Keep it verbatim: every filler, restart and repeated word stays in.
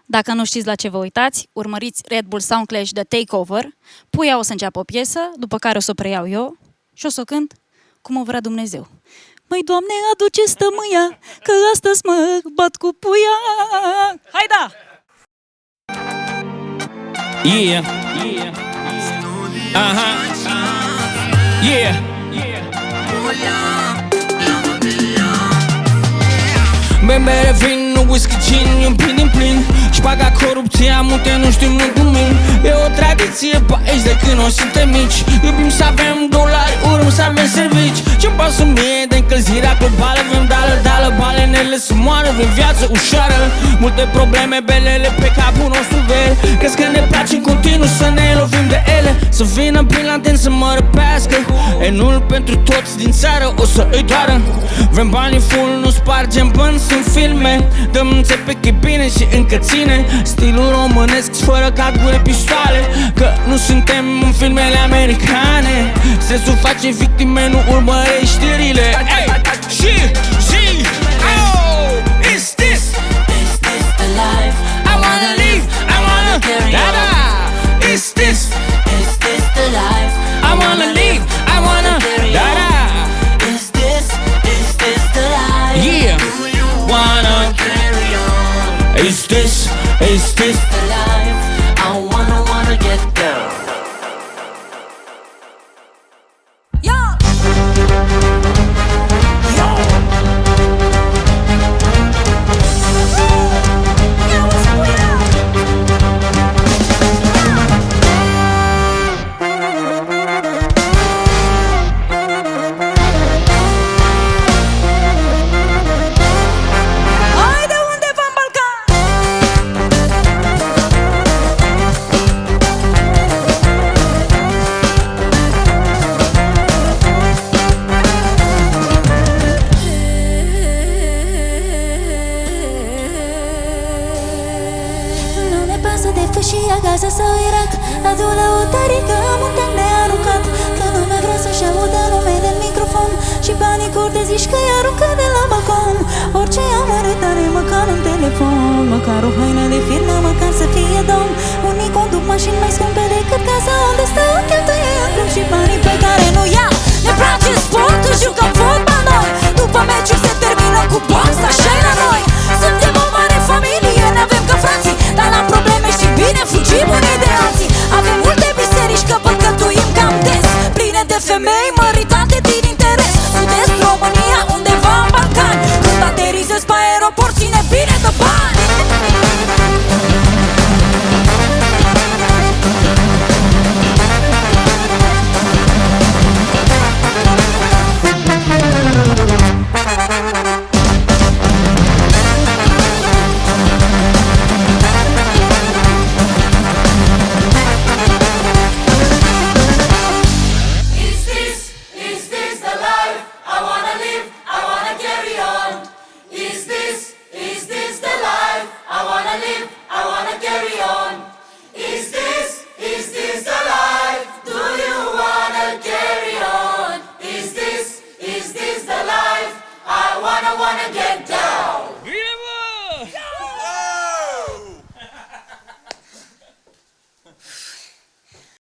Dacă nu știți la ce vă uitați, urmăriți Red Bull Sound Clash The Takeover. Puia o să înceapă o piesă, după care o să o preiau eu și o să o cânt cum o vrea Dumnezeu. Măi, Doamne, aduce stămâia, că astăzi mă bat cu puia. Hai da! Yeah, yeah, uh-huh, yeah, bere, vin, nu whisky, gin, e-n plin, în plin Șpaga, corupția, multe nu știm, nu glumim E o tradiție pe aici de când o suntem mici Iubim să avem dolari, urâm să avem servici Ce-mi pasă mie de încălzirea globală Vrem dală, dală, balenele să moară Vrem viață ușoară, multe probleme, belele pe capul nostru ver Crezi că ne place în continuu să ne lovim de ele Să vină prin lanten să mă răpească E nul pentru toți din țară, o să îi doară Vrem banii full, nu spargem bani, sunt filme Dăm înțepe că e bine și încă ține Stilul românesc fără cagure, pistoale Că nu suntem în filmele americane Stresul face victime, nu urmărești știrile Hey! Și, și, oh! Is this, Is this the life I wanna live, I wanna carry da, da. on? Is this, Is this the life I wanna live, I wanna carry da, on? da. Is this, is this the life Yeah, wanna carry on? Is this, is this The life I wanna, wanna get down. Fâșia Gaza sau Irak Adu la o tarică, muntean de aruncat Că lumea vrea să-și audă numele în microfon Și banii curte zici că-i aruncă de la balcon Orice amărât are măcar un telefon Măcar o haină de firmă, măcar să fie domn Unii conduc mașini mai scumpe decât casa unde stă Cheltuie în club și banii pe care nu ia Ne place